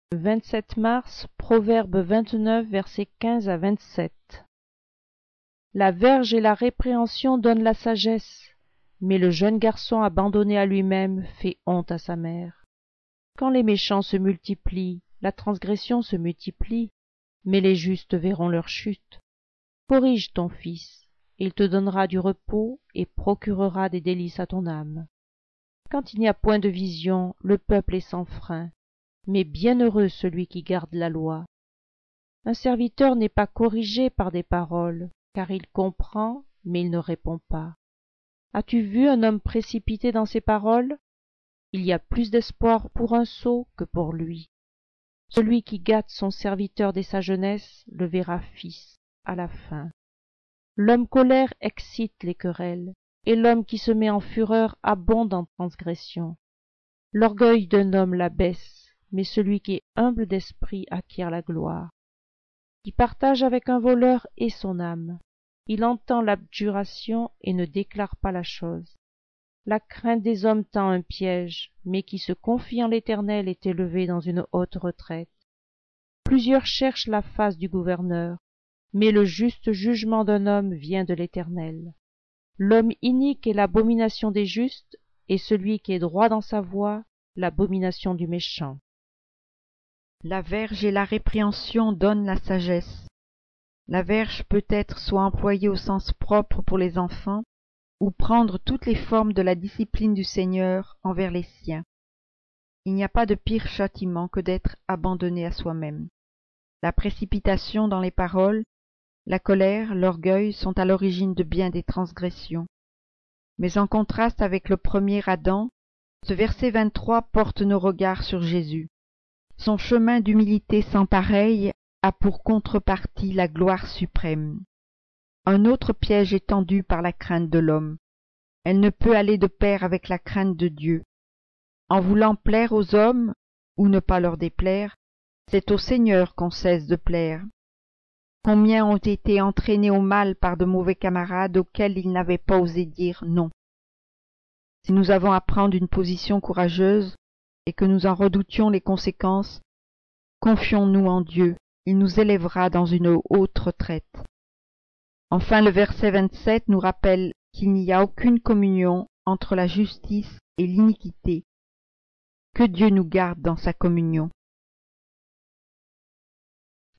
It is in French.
Le 27 mars, Proverbe 29, versets 15 à 27. La verge et la répréhension donnent la sagesse, mais le jeune garçon abandonné à lui-même fait honte à sa mère. Quand les méchants se multiplient, la transgression se multiplie, mais les justes verront leur chute. Corrige ton fils, il te donnera du repos et procurera des délices à ton âme. Quand il n'y a point de vision, le peuple est sans frein, mais bienheureux celui qui garde la loi. Un serviteur n'est pas corrigé par des paroles, car il comprend, mais il ne répond pas. As-tu vu un homme précipité dans ses paroles? Il y a plus d'espoir pour un sot que pour lui. Celui qui gâte son serviteur dès sa jeunesse le verra fils à la fin. L'homme colère excite les querelles, et l'homme qui se met en fureur abonde en transgression. L'orgueil d'un homme l'abaisse, mais celui qui est humble d'esprit acquiert la gloire. Qui partage avec un voleur est son âme. Il entend l'abjuration et ne déclare pas la chose. La crainte des hommes tend un piège, mais qui se confie en l'Éternel est élevé dans une haute retraite. Plusieurs cherchent la face du gouverneur, mais le juste jugement d'un homme vient de l'Éternel. L'homme inique est l'abomination des justes, et celui qui est droit dans sa voie, l'abomination du méchant. La verge et la répréhension donnent la sagesse. La verge peut être soit employée au sens propre pour les enfants, ou prendre toutes les formes de la discipline du Seigneur envers les siens. Il n'y a pas de pire châtiment que d'être abandonné à soi-même. La précipitation dans les paroles, la colère, l'orgueil sont à l'origine de bien des transgressions. Mais en contraste avec le premier Adam, ce verset 23 porte nos regards sur Jésus. Son chemin d'humilité sans pareil a pour contrepartie la gloire suprême. Un autre piège est tendu par la crainte de l'homme. Elle ne peut aller de pair avec la crainte de Dieu. En voulant plaire aux hommes, ou ne pas leur déplaire, c'est au Seigneur qu'on cesse de plaire. Combien ont été entraînés au mal par de mauvais camarades auxquels ils n'avaient pas osé dire non. Si nous avons à prendre une position courageuse, et que nous en redoutions les conséquences, confions-nous en Dieu, il nous élèvera dans une haute retraite. Enfin, le verset 27 nous rappelle qu'il n'y a aucune communion entre la justice et l'iniquité. Que Dieu nous garde dans sa communion.